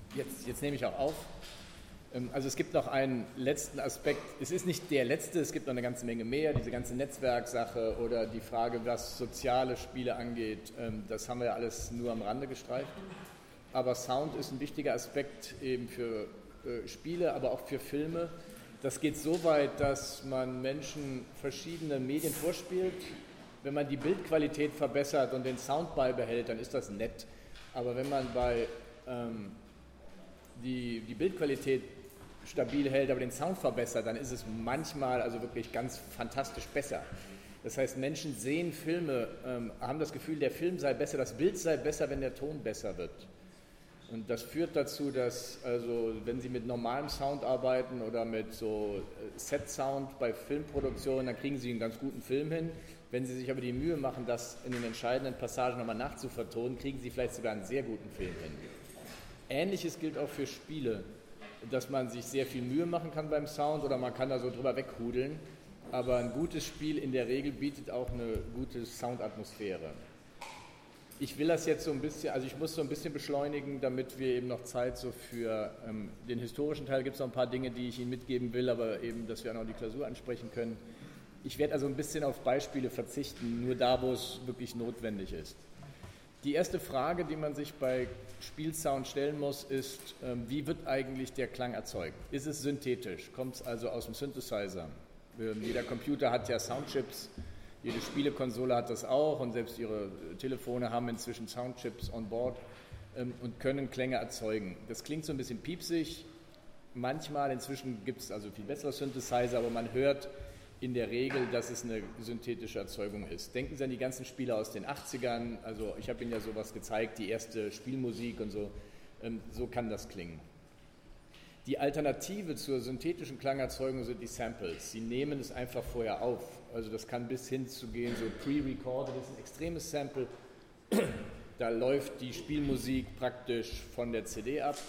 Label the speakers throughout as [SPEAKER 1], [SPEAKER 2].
[SPEAKER 1] Jetzt nehme ich auch auf. Also es gibt noch einen letzten Aspekt. Es ist nicht der letzte, es gibt noch eine ganze Menge mehr. Diese ganze Netzwerksache oder die Frage, was soziale Spiele angeht, das haben wir ja alles nur am Rande gestreift. Aber Sound ist ein wichtiger Aspekt eben für Spiele, aber auch für Filme. Das geht so weit, dass man Menschen verschiedene Medien vorspielt. Wenn man die Bildqualität verbessert und den Sound beibehält, dann ist das nett. Aber wenn man die Bildqualität stabil hält, aber den Sound verbessert, dann ist es manchmal also wirklich ganz fantastisch besser. Das heißt, Menschen sehen Filme, haben das Gefühl, der Film sei besser, das Bild sei besser, wenn der Ton besser wird. Und das führt dazu, dass, also, wenn Sie mit normalem Sound arbeiten oder mit so Set-Sound bei Filmproduktionen, dann kriegen Sie einen ganz guten Film hin. Wenn Sie sich aber die Mühe machen, das in den entscheidenden Passagen nochmal nachzuvertonen, kriegen Sie vielleicht sogar einen sehr guten Film hin. Ähnliches gilt auch für Spiele, dass man sich sehr viel Mühe machen kann beim Sound oder man kann da so drüber weghudeln, aber ein gutes Spiel in der Regel bietet auch eine gute Soundatmosphäre. Ich will das jetzt so ein bisschen, also ich muss so ein bisschen beschleunigen, damit wir eben noch Zeit so für den historischen Teil, gibt es noch ein paar Dinge, die ich Ihnen mitgeben will, aber eben, dass wir auch noch die Klausur ansprechen können. Ich werde also ein bisschen auf Beispiele verzichten, nur da, wo es wirklich notwendig ist. Die erste Frage, die man sich bei Spielsound stellen muss, ist, wie wird eigentlich der Klang erzeugt? Ist es synthetisch? Kommt es also aus dem Synthesizer? Jeder Computer hat ja Soundchips, jede Spielekonsole hat das auch und selbst ihre Telefone haben inzwischen Soundchips on board und können Klänge erzeugen. Das klingt so ein bisschen piepsig. Manchmal, inzwischen gibt es also viel bessere Synthesizer, aber man hört in der Regel, dass es eine synthetische Erzeugung ist. Denken Sie an die ganzen Spiele aus den 80ern, also ich habe Ihnen ja sowas gezeigt, die erste Spielmusik und so, so kann das klingen. Die Alternative zur synthetischen Klangerzeugung sind die Samples. Sie nehmen es einfach vorher auf, also das kann bis hin zu gehen, so pre-recorded, das ist ein extremes Sample, da läuft die Spielmusik praktisch von der CD ab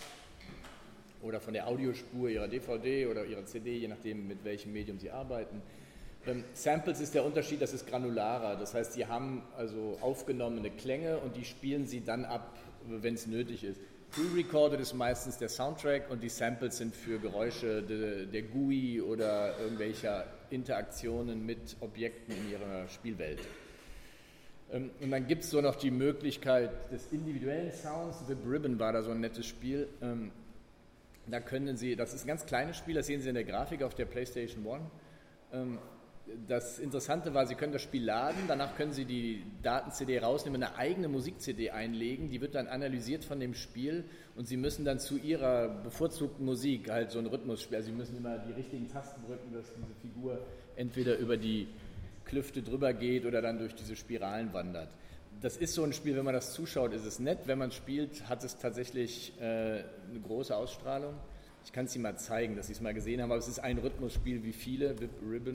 [SPEAKER 1] oder von der Audiospur Ihrer DVD oder Ihrer CD, je nachdem, mit welchem Medium Sie arbeiten. Samples ist der Unterschied, das ist granularer, das heißt, Sie haben also aufgenommene Klänge und die spielen Sie dann ab, wenn es nötig ist. Pre-recorded ist meistens der Soundtrack und die Samples sind für Geräusche der GUI oder irgendwelcher Interaktionen mit Objekten in Ihrer Spielwelt. Und dann gibt es so noch die Möglichkeit des individuellen Sounds. The Ribbon war da so ein nettes Spiel. Da können Sie, das ist ein ganz kleines Spiel, das sehen Sie in der Grafik auf der PlayStation 1. Das Interessante war, Sie können das Spiel laden, danach können Sie die Daten-CD rausnehmen, eine eigene Musik-CD einlegen, die wird dann analysiert von dem Spiel und Sie müssen dann zu Ihrer bevorzugten Musik halt so einen Rhythmus spielen. Also Sie müssen immer die richtigen Tasten drücken, dass diese Figur entweder über die Klüfte drüber geht oder dann durch diese Spiralen wandert. Das ist so ein Spiel, wenn man das zuschaut, ist es nett. Wenn man spielt, hat es tatsächlich eine große Ausstrahlung. Ich kann es Ihnen mal zeigen, dass Sie es mal gesehen haben, aber es ist ein Rhythmusspiel wie viele, The Ribbon.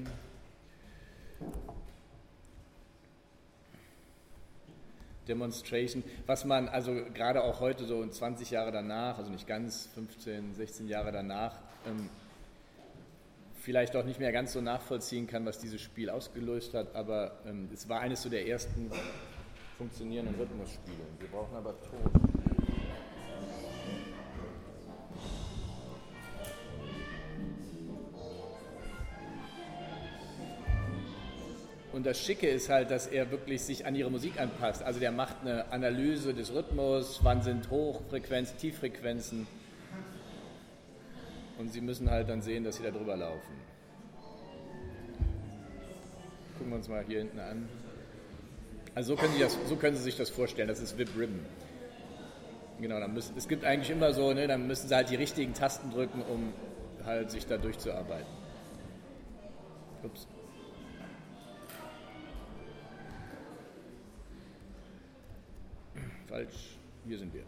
[SPEAKER 1] Demonstration, was man also gerade auch heute so 20 Jahre danach, also nicht ganz 15, 16 Jahre danach, vielleicht auch nicht mehr ganz so nachvollziehen kann, was dieses Spiel ausgelöst hat, aber es war eines so der ersten funktionierenden Rhythmusspiele. Wir brauchen aber Ton. Und das Schicke ist halt, dass er wirklich sich an ihre Musik anpasst. Also der macht eine Analyse des Rhythmus, wann sind Hochfrequenzen, Tieffrequenzen. Und Sie müssen halt dann sehen, dass Sie da drüber laufen. Gucken wir uns mal hier hinten an. Also so können Sie sich das vorstellen, das ist VIP Ribbon. Genau, es gibt eigentlich immer so, ne, dann müssen Sie halt die richtigen Tasten drücken, um halt sich da durchzuarbeiten. Ups. Falsch, hier sind wir.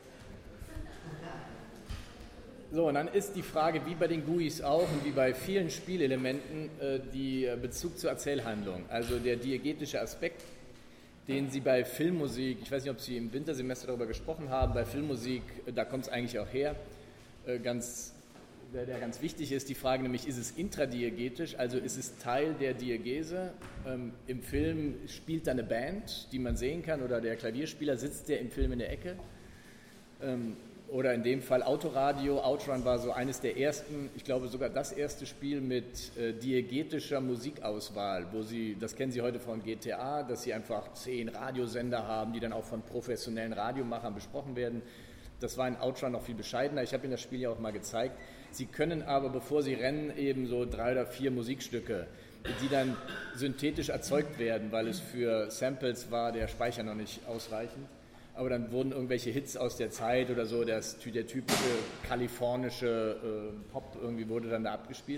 [SPEAKER 1] So, und dann ist die Frage, wie bei den GUIs auch und wie bei vielen Spielelementen, die Bezug zur Erzählhandlung. Also der diegetische Aspekt, den Sie bei Filmmusik, ich weiß nicht, ob Sie im Wintersemester darüber gesprochen haben, bei Filmmusik, da kommt es eigentlich auch her, der ganz wichtig ist, die Frage nämlich, ist es intradiegetisch, also ist es Teil der Diegese? Im Film spielt da eine Band, die man sehen kann, oder der Klavierspieler sitzt der im Film in der Ecke. Oder in dem Fall Autoradio. Outrun war so eines der ersten, ich glaube sogar das erste Spiel mit diegetischer Musikauswahl, wo sie, das kennen Sie heute von GTA, dass sie einfach 10 Radiosender haben, die dann auch von professionellen Radiomachern besprochen werden. Das war in Outrun noch viel bescheidener. Ich habe Ihnen das Spiel ja auch mal gezeigt. Sie können aber, bevor Sie rennen, eben so 3 oder 4 Musikstücke, die dann synthetisch erzeugt werden, weil es für Samples war der Speicher noch nicht ausreichend. Aber dann wurden irgendwelche Hits aus der Zeit oder so, der typische kalifornische Pop irgendwie wurde dann da abgespielt.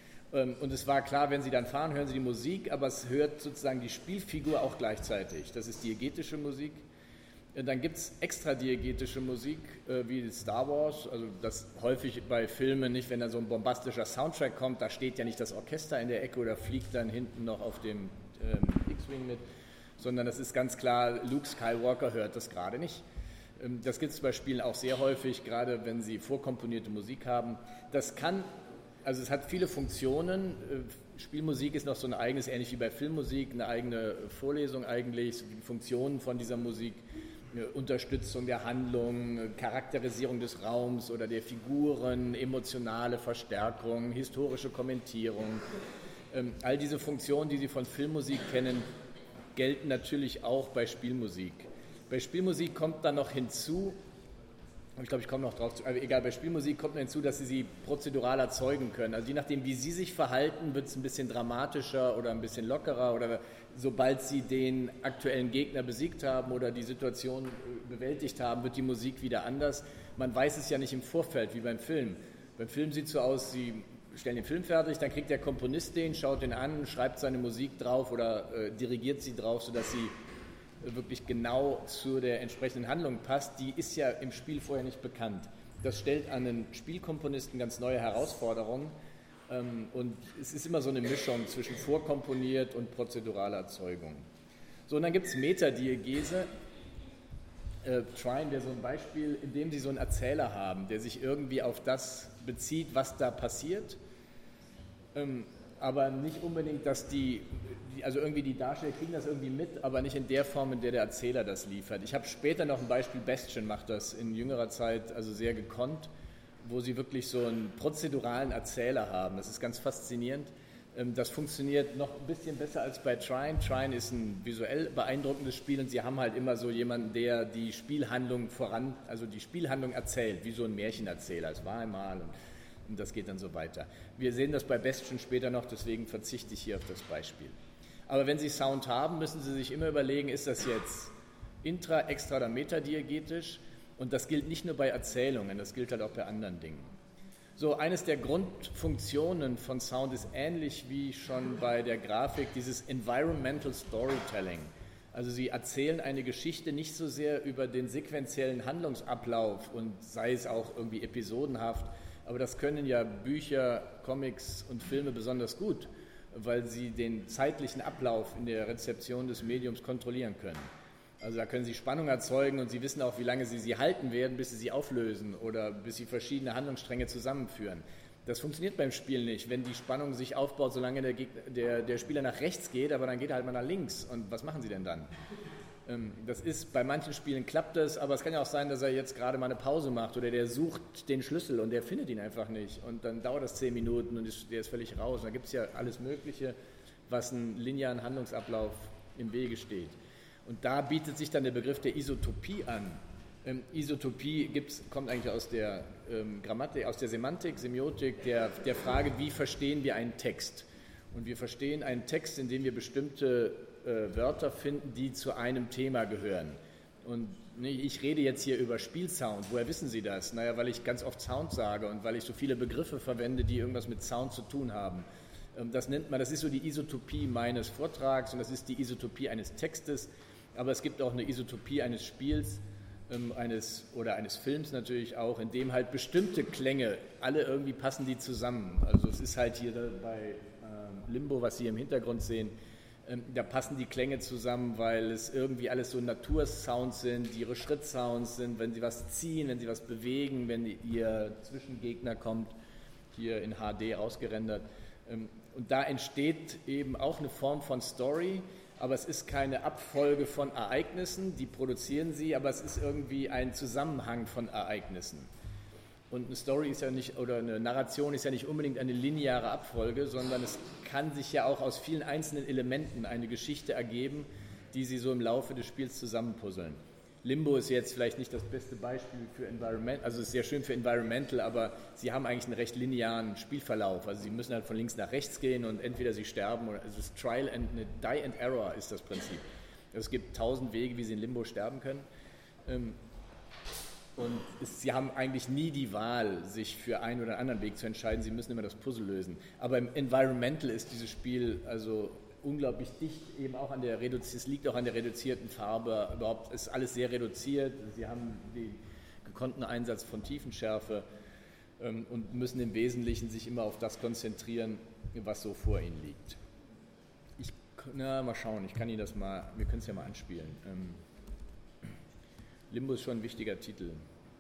[SPEAKER 1] Und es war klar, wenn Sie dann fahren, hören Sie die Musik, aber es hört sozusagen die Spielfigur auch gleichzeitig. Das ist diegetische Musik. Und dann gibt es extra diegetische Musik, wie Star Wars, also das häufig bei Filmen nicht, wenn da so ein bombastischer Soundtrack kommt, da steht ja nicht das Orchester in der Ecke oder fliegt dann hinten noch auf dem X-Wing mit, sondern das ist ganz klar, Luke Skywalker hört das gerade nicht. Das gibt es bei Spielen auch sehr häufig, gerade wenn sie vorkomponierte Musik haben. Das kann, also es hat viele Funktionen. Spielmusik ist noch so ein eigenes, ähnlich wie bei Filmmusik, eine eigene Vorlesung eigentlich, die Funktionen von dieser Musik, Unterstützung der Handlung, Charakterisierung des Raums oder der Figuren, emotionale Verstärkung, historische Kommentierung. All diese Funktionen, die Sie von Filmmusik kennen, gelten natürlich auch bei Spielmusik. Bei Spielmusik kommt dann noch hinzu, ich glaube, ich komme noch drauf zu, aber egal, bei Spielmusik kommt noch hinzu, dass Sie prozedural erzeugen können. Also je nachdem, wie Sie sich verhalten, wird es ein bisschen dramatischer oder ein bisschen lockerer oder sobald Sie den aktuellen Gegner besiegt haben oder die Situation bewältigt haben, wird die Musik wieder anders. Man weiß es ja nicht im Vorfeld, wie beim Film. Beim Film sieht es so aus, Sie stellen den Film fertig, dann kriegt der Komponist den, schaut den an, schreibt seine Musik drauf oder dirigiert sie drauf, sodass sie wirklich genau zu der entsprechenden Handlung passt. Die ist ja im Spiel vorher nicht bekannt. Das stellt an einen Spielkomponisten ganz neue Herausforderungen und es ist immer so eine Mischung zwischen vorkomponiert und prozeduraler Erzeugung. So, und dann gibt es Metadiegese. Trine wäre so ein Beispiel, in dem Sie so einen Erzähler haben, der sich irgendwie auf das bezieht, was da passiert, aber nicht unbedingt, dass also irgendwie die Darsteller kriegen das irgendwie mit, aber nicht in der Form, in der der Erzähler das liefert. Ich habe später noch ein Beispiel, Bastion macht das in jüngerer Zeit also sehr gekonnt, wo Sie wirklich so einen prozeduralen Erzähler haben. Das ist ganz faszinierend. Das funktioniert noch ein bisschen besser als bei Trine. Trine ist ein visuell beeindruckendes Spiel und Sie haben halt immer so jemanden, der die Spielhandlung also die Spielhandlung erzählt, wie so ein Märchenerzähler. Es war einmal und das geht dann so weiter. Wir sehen das bei Bastion später noch, deswegen verzichte ich hier auf das Beispiel. Aber wenn Sie Sound haben, müssen Sie sich immer überlegen, ist das jetzt intra-, extra- oder metadiegetisch? Und das gilt nicht nur bei Erzählungen, das gilt halt auch bei anderen Dingen. So, eines der Grundfunktionen von Sound ist ähnlich wie schon bei der Grafik, dieses Environmental Storytelling. Also Sie erzählen eine Geschichte nicht so sehr über den sequenziellen Handlungsablauf und sei es auch irgendwie episodenhaft, aber das können ja Bücher, Comics und Filme besonders gut, weil sie den zeitlichen Ablauf in der Rezeption des Mediums kontrollieren können. Also da können Sie Spannung erzeugen und Sie wissen auch, wie lange Sie halten werden, bis Sie sie auflösen oder bis Sie verschiedene Handlungsstränge zusammenführen. Das funktioniert beim Spiel nicht, wenn die Spannung sich aufbaut, solange der Spieler nach rechts geht, aber dann geht er halt mal nach links. Und was machen Sie denn dann? Das ist, bei manchen Spielen klappt das, aber es kann ja auch sein, dass er jetzt gerade mal eine Pause macht oder der sucht den Schlüssel und der findet ihn einfach nicht. Und dann dauert das 10 Minuten und der ist völlig raus. Und da gibt es ja alles Mögliche, was einen linearen Handlungsablauf im Wege steht. Und da bietet sich dann der Begriff der Isotopie an. Isotopie kommt eigentlich aus der Grammatik, aus der Semantik, Semiotik, der Frage, wie verstehen wir einen Text? Und wir verstehen einen Text, in dem wir bestimmte Wörter finden, die zu einem Thema gehören. Und ich rede jetzt hier über Spielsound. Woher wissen Sie das? Naja, weil ich ganz oft Sound sage und weil ich so viele Begriffe verwende, die irgendwas mit Sound zu tun haben. Das ist so die Isotopie meines Vortrags und das ist die Isotopie eines Textes. Aber es gibt auch eine Isotopie eines Spiels, eines Films natürlich auch, in dem halt bestimmte Klänge, alle irgendwie passen die zusammen. Also es ist halt hier bei Limbo, was Sie im Hintergrund sehen, da passen die Klänge zusammen, weil es irgendwie alles so Natursounds sind, die ihre Schrittsounds sind, wenn Sie was ziehen, wenn Sie was bewegen, wenn Ihr Zwischengegner kommt, hier in HD ausgerendert. Und da entsteht eben auch eine Form von Story, aber es ist keine Abfolge von Ereignissen, die produzieren sie, aber es ist irgendwie ein Zusammenhang von Ereignissen. Und eine Story ist ja nicht, oder eine Narration ist ja nicht unbedingt eine lineare Abfolge, sondern es kann sich ja auch aus vielen einzelnen Elementen eine Geschichte ergeben, die sie so im Laufe des Spiels zusammenpuzzeln. Limbo ist jetzt vielleicht nicht das beste Beispiel für Environmental, also es ist sehr schön für Environmental, aber sie haben eigentlich einen recht linearen Spielverlauf. Also sie müssen halt von links nach rechts gehen und entweder sie sterben oder es ist Die and Error ist das Prinzip. Also es gibt 1000 Wege, wie sie in Limbo sterben können. Und sie haben eigentlich nie die Wahl, sich für einen oder anderen Weg zu entscheiden. Sie müssen immer das Puzzle lösen. Aber im Environmental ist dieses Spiel also unglaublich dicht, eben auch an der es liegt auch an der reduzierten Farbe. Überhaupt ist alles sehr reduziert. Sie haben den gekonnten Einsatz von Tiefenschärfe und müssen im Wesentlichen sich immer auf das konzentrieren, was so vor ihnen liegt. Mal schauen, wir können es ja mal anspielen. Limbo ist schon ein wichtiger Titel.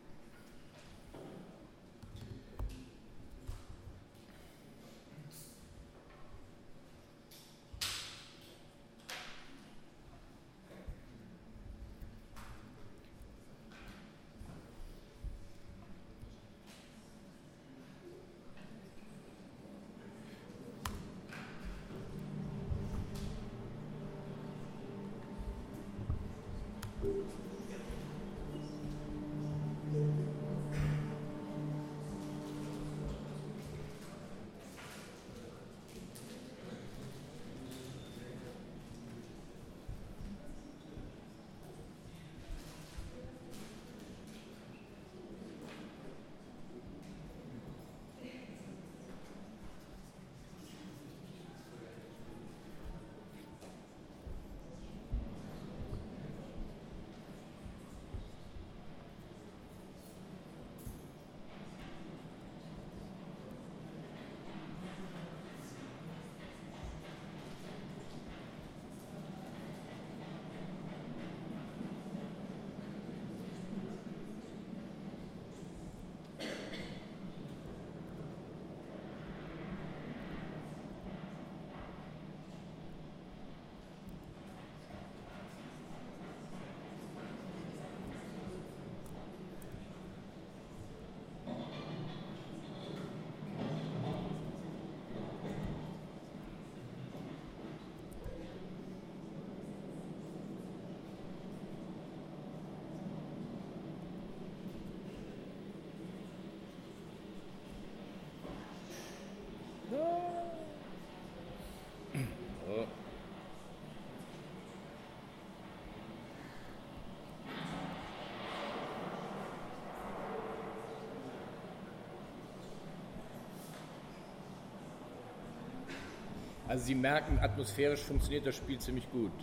[SPEAKER 1] Also Sie merken, atmosphärisch funktioniert das Spiel ziemlich gut.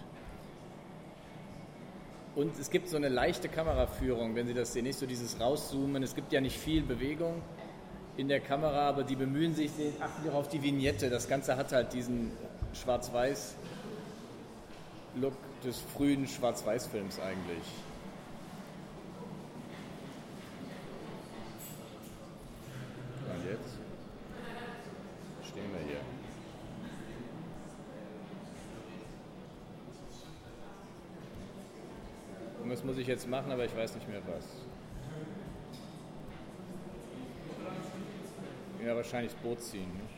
[SPEAKER 1] Und es gibt so eine leichte Kameraführung, wenn Sie das sehen, nicht so dieses Rauszoomen. Es gibt ja nicht viel Bewegung in der Kamera, aber die bemühen sich, achten Sie auch auf die Vignette. Das Ganze hat halt diesen Schwarz-Weiß-Look des frühen Schwarz-Weiß-Films eigentlich. Und jetzt stehen wir hier. Und das muss ich jetzt machen, aber ich weiß nicht mehr was. Ja, wahrscheinlich das Boot ziehen, nicht?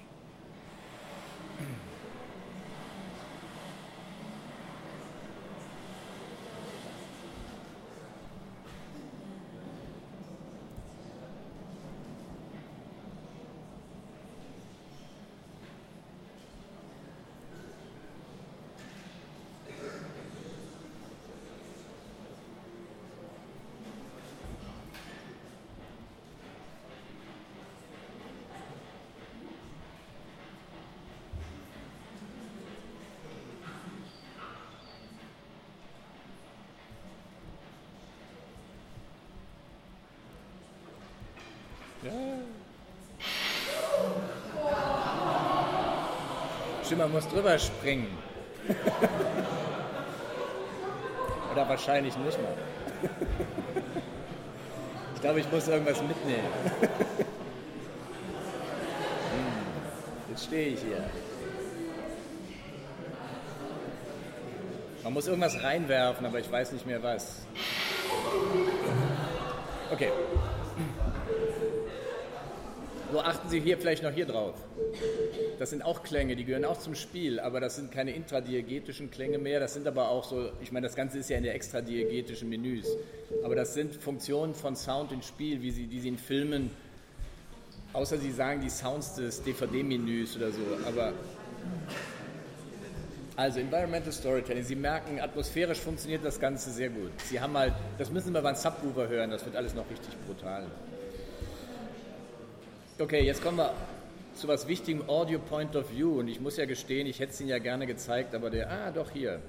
[SPEAKER 1] Ja. Schimmer muss drüber springen. Oder wahrscheinlich nicht mal. Ich glaube, ich muss irgendwas mitnehmen. Jetzt stehe ich hier. Man muss irgendwas reinwerfen, aber ich weiß nicht mehr was. Okay. So, achten Sie hier vielleicht noch hier drauf. Das sind auch Klänge, die gehören auch zum Spiel, aber das sind keine intradiegetischen Klänge mehr. Das sind aber auch so, ich meine, das Ganze ist ja in der extradiegetischen Menüs. Aber das sind Funktionen von Sound im Spiel, die Sie in Filmen, außer Sie sagen die Sounds des DVD-Menüs oder so. Aber also Environmental Storytelling, Sie merken, atmosphärisch funktioniert das Ganze sehr gut. Sie haben halt, das müssen Sie mal beim Subwoofer hören, das wird alles noch richtig brutal. Okay, jetzt kommen wir zu was Wichtigem, Audio Point of View. Und ich muss ja gestehen, ich hätte es Ihnen ja gerne gezeigt, aber doch hier.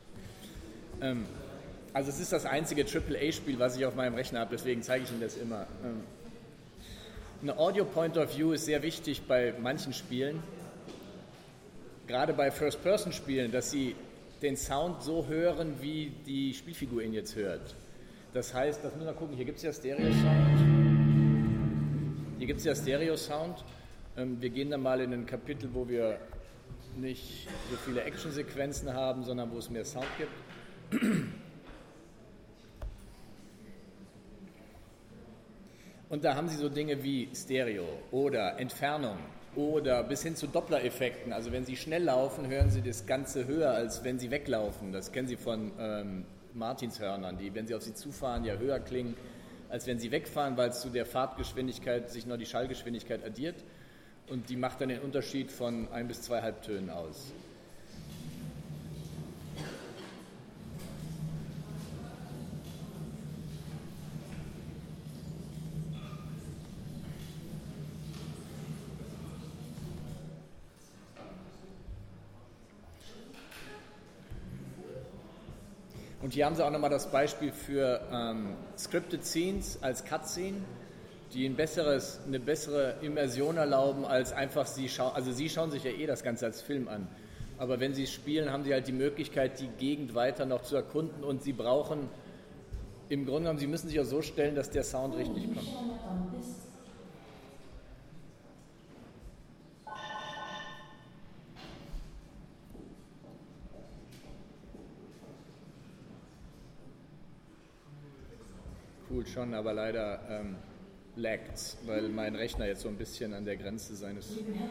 [SPEAKER 1] Also es ist das einzige AAA-Spiel, was ich auf meinem Rechner habe, deswegen zeige ich Ihnen das immer. Eine Audio Point of View ist sehr wichtig bei manchen Spielen, gerade bei First-Person-Spielen, dass Sie den Sound so hören, wie die Spielfigur ihn jetzt hört. Das heißt, das müssen wir gucken, hier gibt es ja Stereo-Sound. Wir gehen dann mal in ein Kapitel, wo wir nicht so viele Actionsequenzen haben, sondern wo es mehr Sound gibt. Und da haben Sie so Dinge wie Stereo oder Entfernung oder bis hin zu Doppler-Effekten. Also wenn Sie schnell laufen, hören Sie das Ganze höher, als wenn Sie weglaufen. Das kennen Sie von Martinshörnern, die, wenn sie auf Sie zufahren, ja höher klingen, als wenn sie wegfahren, weil es zu der Fahrtgeschwindigkeit sich noch die Schallgeschwindigkeit addiert. Und die macht dann den Unterschied von 1 bis 2 Halbtönen aus. Und hier haben Sie auch nochmal das Beispiel für Scripted Scenes als Cutscene, die eine bessere Immersion erlauben, als einfach Sie schauen sich ja das Ganze als Film an. Aber wenn Sie spielen, haben Sie halt die Möglichkeit, die Gegend weiter noch zu erkunden und Sie brauchen, im Grunde genommen, Sie müssen sich auch so stellen, dass der Sound richtig kommt. Cool schon, aber leider lagt's, weil mein Rechner jetzt so ein bisschen an der Grenze seines...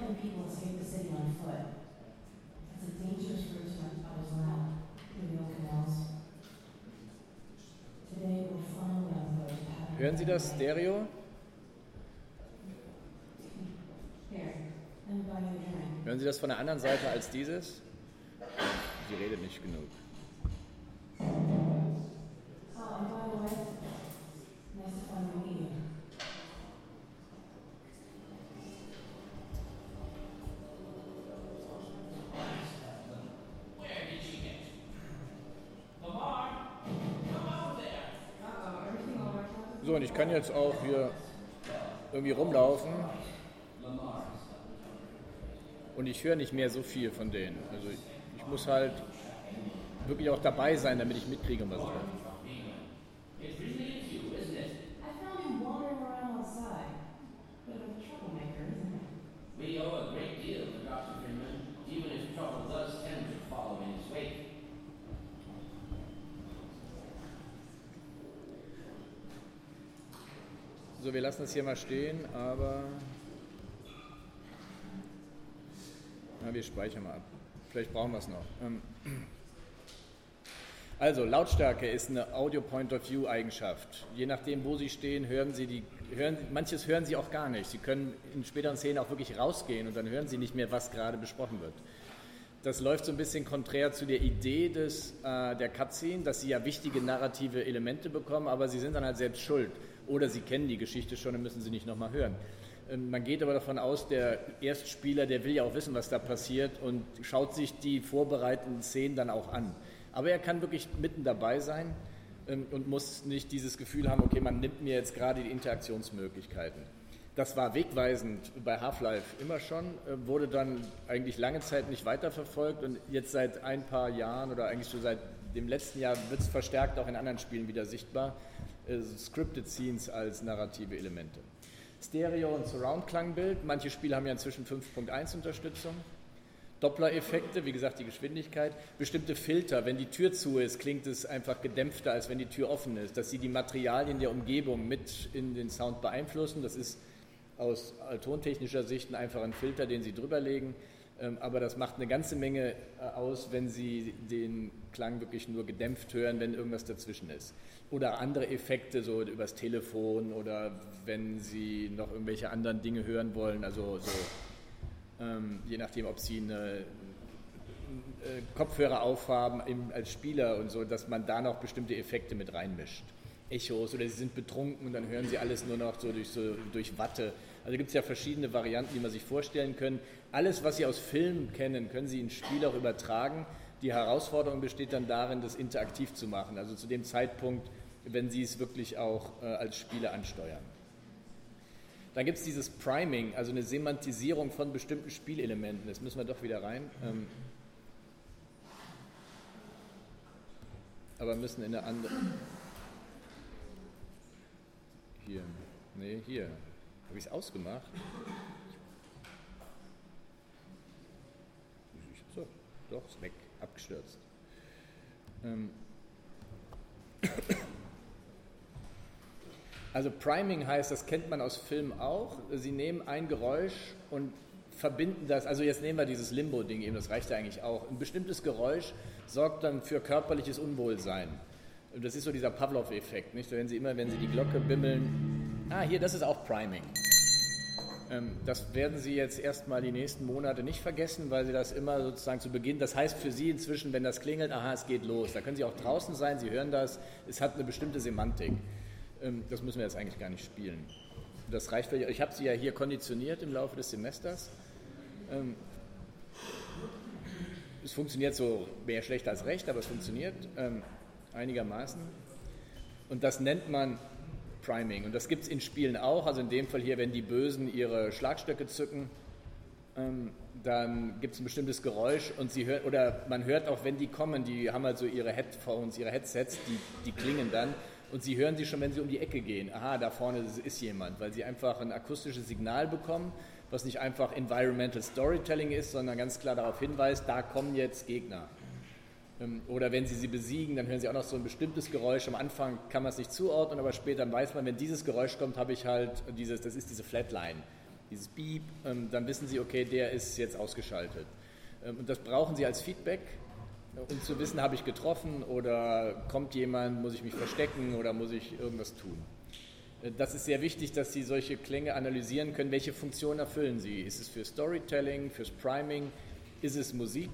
[SPEAKER 1] Hören Sie das Stereo? Hören Sie das von der anderen Seite als dieses? Sie redet nicht genug. So, und ich kann jetzt auch hier irgendwie rumlaufen und ich höre nicht mehr so viel von denen. Also ich muss halt wirklich auch dabei sein, damit ich mitkriege, was ich höre. So, wir lassen das hier mal stehen, aber wir speichern mal ab. Vielleicht brauchen wir es noch. Also, Lautstärke ist eine Audio-Point-of-View-Eigenschaft. Je nachdem, wo Sie stehen, manches hören Sie auch gar nicht. Sie können in späteren Szenen auch wirklich rausgehen und dann hören Sie nicht mehr, was gerade besprochen wird. Das läuft so ein bisschen konträr zu der Idee der Cutscene, dass Sie ja wichtige narrative Elemente bekommen, aber Sie sind dann halt selbst schuld. Oder Sie kennen die Geschichte schon und müssen sie nicht nochmal hören. Man geht aber davon aus, der Erstspieler, der will ja auch wissen, was da passiert und schaut sich die vorbereitenden Szenen dann auch an. Aber er kann wirklich mitten dabei sein und muss nicht dieses Gefühl haben, okay, man nimmt mir jetzt gerade die Interaktionsmöglichkeiten. Das war wegweisend bei Half-Life immer schon, wurde dann eigentlich lange Zeit nicht weiterverfolgt und jetzt seit ein paar Jahren oder eigentlich schon seit dem letzten Jahr wird es verstärkt auch in anderen Spielen wieder sichtbar. Scripted Scenes als narrative Elemente. Stereo- und Surround-Klangbild. Manche Spiele haben ja inzwischen 5.1 Unterstützung. Doppler-Effekte, wie gesagt die Geschwindigkeit, bestimmte Filter, wenn die Tür zu ist, klingt es einfach gedämpfter, als wenn die Tür offen ist, dass sie die Materialien der Umgebung mit in den Sound beeinflussen, das ist aus tontechnischer Sicht einfach ein Filter, den sie drüberlegen, aber das macht eine ganze Menge aus, wenn Sie den Klang wirklich nur gedämpft hören, wenn irgendwas dazwischen ist. Oder andere Effekte, so übers Telefon oder wenn Sie noch irgendwelche anderen Dinge hören wollen, also so, je nachdem, ob Sie eine Kopfhörer aufhaben als Spieler und so, dass man da noch bestimmte Effekte mit reinmischt. Echos oder Sie sind betrunken und dann hören Sie alles nur noch so durch Watte. Also gibt es ja verschiedene Varianten, die man sich vorstellen können. Alles, was Sie aus Filmen kennen, können Sie ins Spiel auch übertragen. Die Herausforderung besteht dann darin, das interaktiv zu machen, also zu dem Zeitpunkt, wenn Sie es wirklich auch als Spieler ansteuern. Dann gibt es dieses Priming, also eine Semantisierung von bestimmten Spielelementen. Das müssen wir doch wieder rein. Aber müssen in eine andere... Hier. Nee, hier. Habe ich es ausgemacht? So, doch, ist weg, abgestürzt. Also Priming heißt, das kennt man aus Filmen auch, Sie nehmen ein Geräusch und verbinden das, also jetzt nehmen wir dieses Limbo-Ding eben, das reicht ja eigentlich auch. Ein bestimmtes Geräusch sorgt dann für körperliches Unwohlsein. Das ist so dieser Pavlov-Effekt, nicht? Wenn Sie die Glocke bimmeln, hier, das ist auch Priming. Das werden Sie jetzt erstmal die nächsten Monate nicht vergessen, weil Sie das immer sozusagen zu Beginn, das heißt für Sie inzwischen, wenn das klingelt, es geht los. Da können Sie auch draußen sein, Sie hören das, es hat eine bestimmte Semantik. Das müssen wir jetzt eigentlich gar nicht spielen. Das reicht für, ich habe Sie ja hier konditioniert im Laufe des Semesters. Es funktioniert so mehr schlecht als recht, aber es funktioniert einigermaßen. Und das nennt man Priming. Und das gibt es in Spielen auch, also in dem Fall hier, wenn die Bösen ihre Schlagstöcke zücken, dann gibt es ein bestimmtes Geräusch und Sie hören, oder man hört auch, wenn die kommen, die haben halt so ihre Headphones, ihre Headsets, die klingen dann und Sie hören sie schon, wenn sie um die Ecke gehen. Da vorne ist jemand, weil Sie einfach ein akustisches Signal bekommen, was nicht einfach Environmental Storytelling ist, sondern ganz klar darauf hinweist, da kommen jetzt Gegner. Oder wenn Sie besiegen, dann hören Sie auch noch so ein bestimmtes Geräusch. Am Anfang kann man es nicht zuordnen, aber später weiß man, wenn dieses Geräusch kommt, habe ich halt das ist diese Flatline, dieses Beep, dann wissen Sie, okay, der ist jetzt ausgeschaltet. Und das brauchen Sie als Feedback, um zu wissen, habe ich getroffen oder kommt jemand, muss ich mich verstecken oder muss ich irgendwas tun. Das ist sehr wichtig, dass Sie solche Klänge analysieren können. Welche Funktion erfüllen sie? Ist es für Storytelling, fürs Priming? Ist es Musik?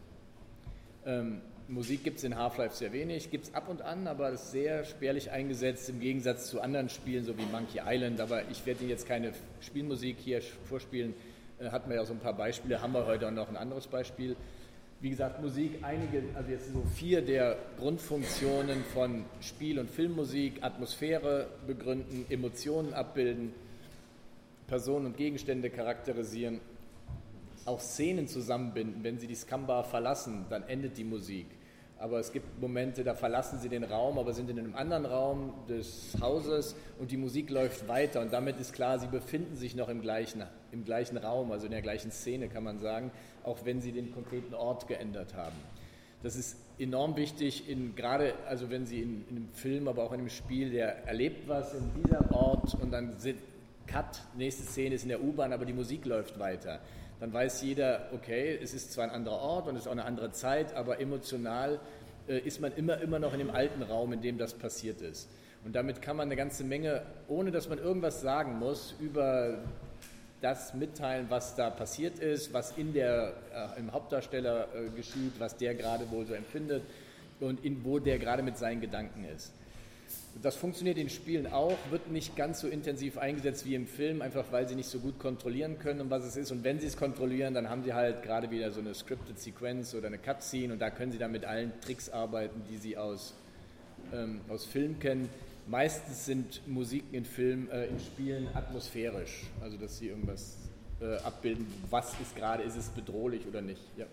[SPEAKER 1] Musik gibt es in Half-Life sehr wenig, gibt es ab und an, aber das ist sehr spärlich eingesetzt im Gegensatz zu anderen Spielen, so wie Monkey Island. Aber ich werde Ihnen jetzt keine Spielmusik hier vorspielen. Hatten wir ja so ein paar Beispiele, haben wir heute auch noch ein anderes Beispiel. Wie gesagt, Musik, also jetzt so 4 der Grundfunktionen von Spiel- und Filmmusik: Atmosphäre begründen, Emotionen abbilden, Personen und Gegenstände charakterisieren, auch Szenen zusammenbinden. Wenn Sie die Scum-Bar verlassen, dann endet die Musik. Aber es gibt Momente, da verlassen Sie den Raum, aber sind in einem anderen Raum des Hauses und die Musik läuft weiter. Und damit ist klar, Sie befinden sich noch im gleichen Raum, also in der gleichen Szene, kann man sagen, auch wenn Sie den konkreten Ort geändert haben. Das ist enorm wichtig, gerade also wenn Sie in einem Film, aber auch in einem Spiel, der erlebt was in diesem Ort und dann Cut, nächste Szene ist in der U-Bahn, aber die Musik läuft weiter. Dann weiß jeder, okay, es ist zwar ein anderer Ort und es ist auch eine andere Zeit, aber emotional ist man immer noch in dem alten Raum, in dem das passiert ist. Und damit kann man eine ganze Menge, ohne dass man irgendwas sagen muss, über das mitteilen, was da passiert ist, was im Hauptdarsteller geschieht, was der gerade wohl so empfindet und wo der gerade mit seinen Gedanken ist. Das funktioniert in Spielen auch, wird nicht ganz so intensiv eingesetzt wie im Film, einfach weil sie nicht so gut kontrollieren können, um was es ist. Und wenn sie es kontrollieren, dann haben sie halt gerade wieder so eine scripted Sequenz oder eine Cutscene und da können sie dann mit allen Tricks arbeiten, die sie aus Film kennen. Meistens sind Musiken in Spielen atmosphärisch, also dass sie irgendwas abbilden, was ist gerade, ist es bedrohlich oder nicht. Ja.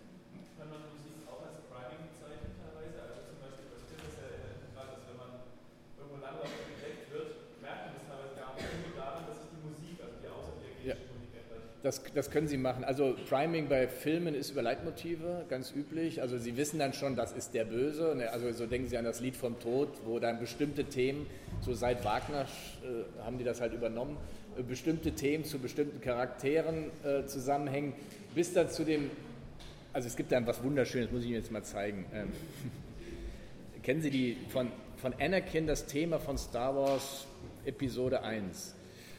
[SPEAKER 1] Das können Sie machen. Also Priming bei Filmen ist über Leitmotive ganz üblich. Also Sie wissen dann schon, das ist der Böse. Also so denken Sie an das Lied vom Tod, wo dann bestimmte Themen, so seit Wagner haben die das halt übernommen, bestimmte Themen zu bestimmten Charakteren zusammenhängen, bis dann zu dem, also es gibt da was Wunderschönes, muss ich Ihnen jetzt mal zeigen. Kennen Sie von Anakin das Thema von Star Wars Episode 1?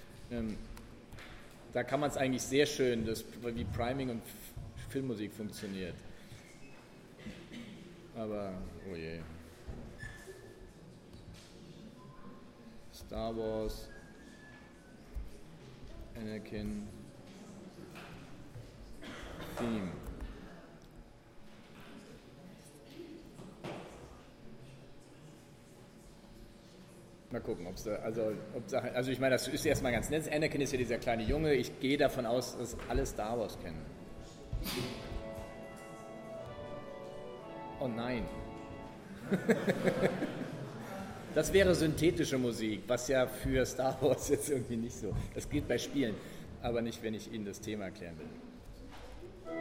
[SPEAKER 1] Da kann man es eigentlich sehr schön, wie Priming und Filmmusik funktioniert. Aber, oh je. Star Wars, Anakin, Theme. Mal gucken, also ich meine, das ist erstmal ganz nett. Anakin ist ja dieser kleine Junge. Ich gehe davon aus, dass alle Star Wars kennen. Oh nein. Das wäre synthetische Musik, was ja für Star Wars jetzt irgendwie nicht so. Das geht bei Spielen, aber nicht, wenn ich Ihnen das Thema erklären will.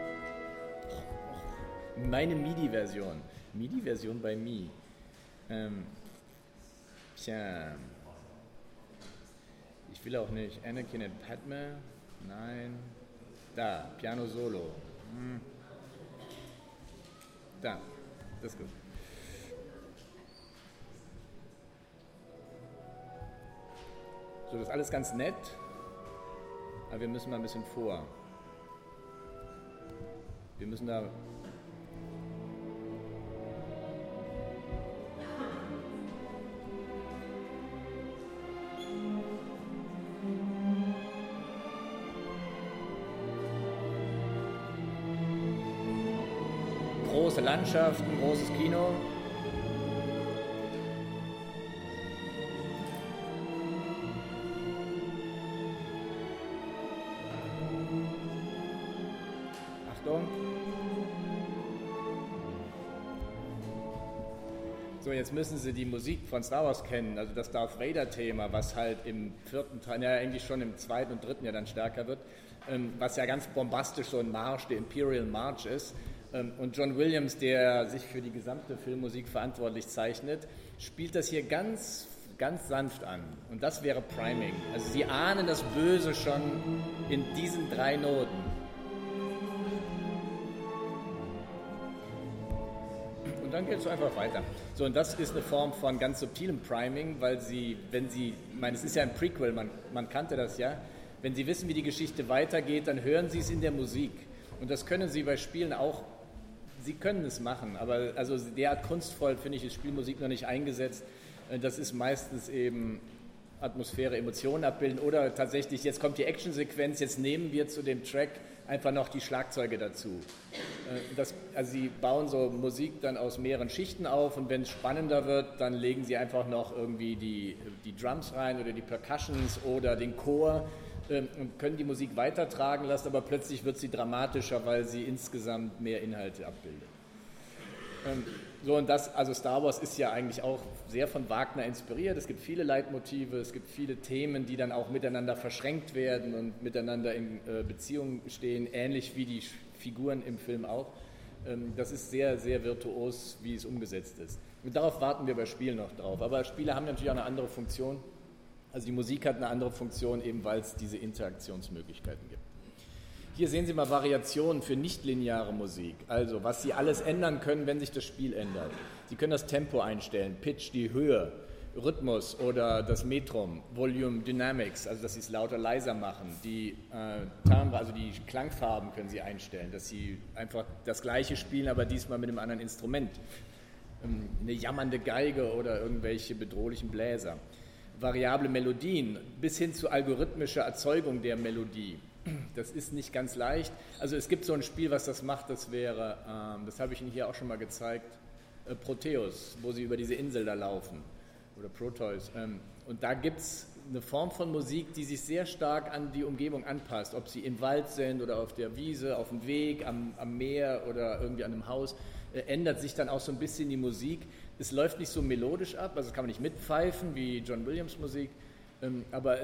[SPEAKER 1] Meine MIDI-Version. MIDI-Version bei Mi. Tja, ich will auch nicht Anakin and Padme, nein, da, Piano Solo, da, das ist gut. So, das ist alles ganz nett, aber wir müssen mal ein bisschen vor. Wir müssen da... Große Landschaften, großes Kino. Achtung. So, jetzt müssen Sie die Musik von Star Wars kennen, also das Darth Vader-Thema, was halt im 4. Teil, ja eigentlich schon im 2. und 3. ja dann stärker wird, was ja ganz bombastisch so ein Marsch, der Imperial March ist. Und John Williams, der sich für die gesamte Filmmusik verantwortlich zeichnet, spielt das hier ganz, ganz sanft an. Und das wäre Priming. Also Sie ahnen das Böse schon in diesen 3 Noten. Und dann geht es einfach weiter. So, und das ist eine Form von ganz subtilem Priming, weil Sie, ich meine, es ist ja ein Prequel, man kannte das ja. Wenn Sie wissen, wie die Geschichte weitergeht, dann hören Sie es in der Musik. Und das können Sie bei Spielen auch. Sie können es machen, aber also derart kunstvoll, finde ich, ist Spielmusik noch nicht eingesetzt. Das ist meistens eben Atmosphäre, Emotionen abbilden oder tatsächlich, jetzt kommt die Actionsequenz, jetzt nehmen wir zu dem Track einfach noch die Schlagzeuge dazu. Also Sie bauen so Musik dann aus mehreren Schichten auf und wenn es spannender wird, dann legen Sie einfach noch irgendwie die Drums rein oder die Percussions oder den Chor und können die Musik weitertragen lassen, aber plötzlich wird sie dramatischer, weil sie insgesamt mehr Inhalte abbildet. So, und also Star Wars ist ja eigentlich auch sehr von Wagner inspiriert. Es gibt viele Leitmotive, es gibt viele Themen, die dann auch miteinander verschränkt werden und miteinander in Beziehung stehen, ähnlich wie die Figuren im Film auch. Das ist sehr, sehr virtuos, wie es umgesetzt ist. Und darauf warten wir bei Spielen noch drauf. Aber Spiele haben natürlich auch eine andere Funktion. Also die Musik hat eine andere Funktion, eben weil es diese Interaktionsmöglichkeiten gibt. Hier sehen Sie mal Variationen für nichtlineare Musik, also was Sie alles ändern können, wenn sich das Spiel ändert. Sie können das Tempo einstellen, Pitch, die Höhe, Rhythmus oder das Metrum, Volume, Dynamics, also dass Sie es lauter, leiser machen. Die Timbre, also die Klangfarben können Sie einstellen, dass Sie einfach das Gleiche spielen, aber diesmal mit einem anderen Instrument. Eine jammernde Geige oder irgendwelche bedrohlichen Bläser. Variable Melodien bis hin zu algorithmischer Erzeugung der Melodie. Das ist nicht ganz leicht. Also es gibt so ein Spiel, was das macht, das wäre, das habe ich Ihnen hier auch schon mal gezeigt, Proteus, wo Sie über diese Insel da laufen, oder Proteus. Und da gibt es eine Form von Musik, die sich sehr stark an die Umgebung anpasst, ob Sie im Wald sind oder auf der Wiese, auf dem Weg, am Meer oder irgendwie an einem Haus, ändert sich dann auch so ein bisschen die Musik. Es läuft nicht so melodisch ab, also kann man nicht mitpfeifen wie John Williams Musik, aber es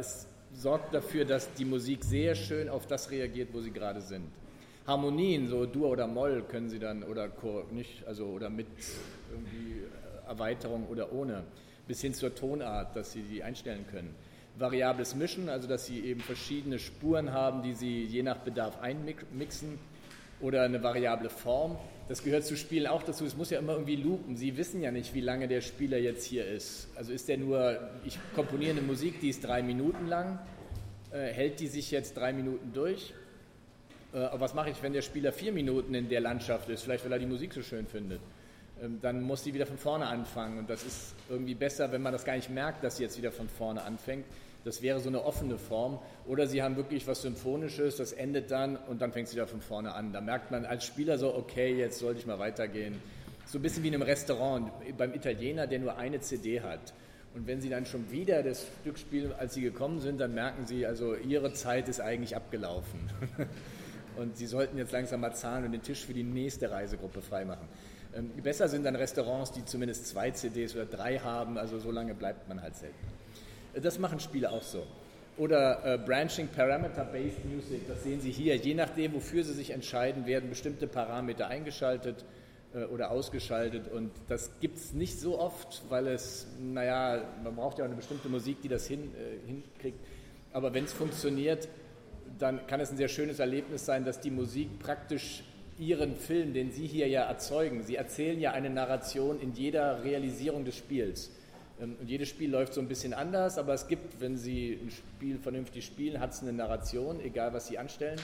[SPEAKER 1] sorgt dafür, dass die Musik sehr schön auf das reagiert, wo sie gerade sind. Harmonien, so Dur oder Moll können sie dann, oder Chor, nicht, also oder mit irgendwie Erweiterung oder ohne, bis hin zur Tonart, dass sie die einstellen können. Variables Mischen, also dass sie eben verschiedene Spuren haben, die sie je nach Bedarf einmixen, oder eine variable Form. Das gehört zu Spielen auch dazu, es muss ja immer irgendwie loopen. Sie wissen ja nicht, wie lange der Spieler jetzt hier ist. Also ist der nur, ich komponiere eine Musik, die ist 3 Minuten lang, hält die sich jetzt 3 Minuten durch? Aber was mache ich, wenn der Spieler 4 Minuten in der Landschaft ist, vielleicht weil er die Musik so schön findet? Dann muss sie wieder von vorne anfangen und das ist irgendwie besser, wenn man das gar nicht merkt, dass sie jetzt wieder von vorne anfängt. Das wäre so eine offene Form. Oder sie haben wirklich was Symphonisches, das endet dann und dann fängt sie wieder von vorne an. Da merkt man als Spieler so, okay, jetzt sollte ich mal weitergehen. So ein bisschen wie in einem Restaurant beim Italiener, der nur eine CD hat. Und wenn sie dann schon wieder das Stück spielen, als sie gekommen sind, dann merken sie, also ihre Zeit ist eigentlich abgelaufen. Und sie sollten jetzt langsam mal zahlen und den Tisch für die nächste Reisegruppe freimachen. Besser sind dann Restaurants, die zumindest 2 CDs oder 3 haben, also so lange bleibt man halt selten. Das machen Spiele auch so. Oder Branching Parameter-Based Music, das sehen Sie hier. Je nachdem, wofür Sie sich entscheiden, werden bestimmte Parameter eingeschaltet oder ausgeschaltet. Und das gibt es nicht so oft, weil es, naja, man braucht ja auch eine bestimmte Musik, die das hinkriegt. Aber wenn es funktioniert, dann kann es ein sehr schönes Erlebnis sein, dass die Musik praktisch Ihren Film, den Sie hier ja erzeugen, Sie erzählen ja eine Narration in jeder Realisierung des Spiels. Und jedes Spiel läuft so ein bisschen anders, aber es gibt, wenn Sie ein Spiel vernünftig spielen, hat es eine Narration, egal was Sie anstellen.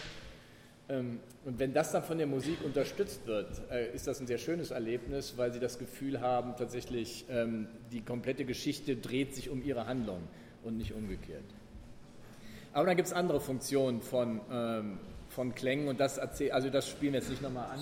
[SPEAKER 1] Und wenn das dann von der Musik unterstützt wird, ist das ein sehr schönes Erlebnis, weil Sie das Gefühl haben, tatsächlich die komplette Geschichte dreht sich um Ihre Handlung und nicht umgekehrt. Aber dann gibt es andere Funktionen von Klängen und das spielen wir jetzt nicht nochmal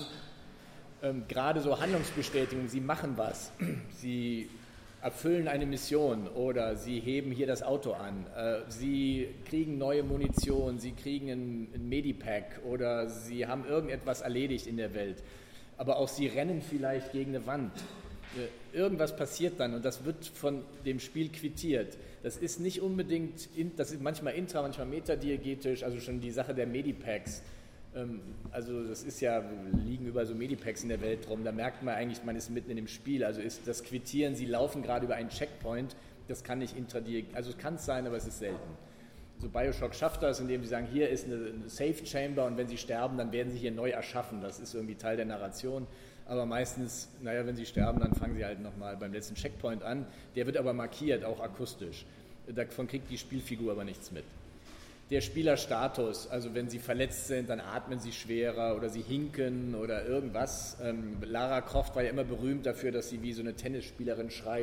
[SPEAKER 1] an. Gerade so Handlungsbestätigung, Sie machen was, Sie erfüllen eine Mission oder Sie heben hier das Auto an, Sie kriegen neue Munition, Sie kriegen ein Medipack oder Sie haben irgendetwas erledigt in der Welt. Aber auch Sie rennen vielleicht gegen eine Wand. Irgendwas passiert dann und das wird von dem Spiel quittiert. Das ist nicht unbedingt, das ist manchmal intra, manchmal metadiegetisch, also schon die Sache der Medipacks. Also das ist ja, liegen überall so Medipacks in der Welt rum, da merkt man eigentlich, man ist mitten in dem Spiel. Also ist das Quittieren, Sie laufen gerade über einen Checkpoint, das kann nicht also es kann es sein, aber es ist selten. So Bioshock schafft das, indem sie sagen, hier ist eine Safe Chamber und wenn Sie sterben, dann werden Sie hier neu erschaffen. Das ist irgendwie Teil der Narration. Aber meistens, naja, wenn Sie sterben, dann fangen Sie halt nochmal beim letzten Checkpoint an. Der wird aber markiert, auch akustisch. Davon kriegt die Spielfigur aber nichts mit. Der Spielerstatus, also wenn Sie verletzt sind, dann atmen Sie schwerer oder Sie hinken oder irgendwas. Lara Croft war ja immer berühmt dafür, dass sie wie so eine Tennisspielerin schreit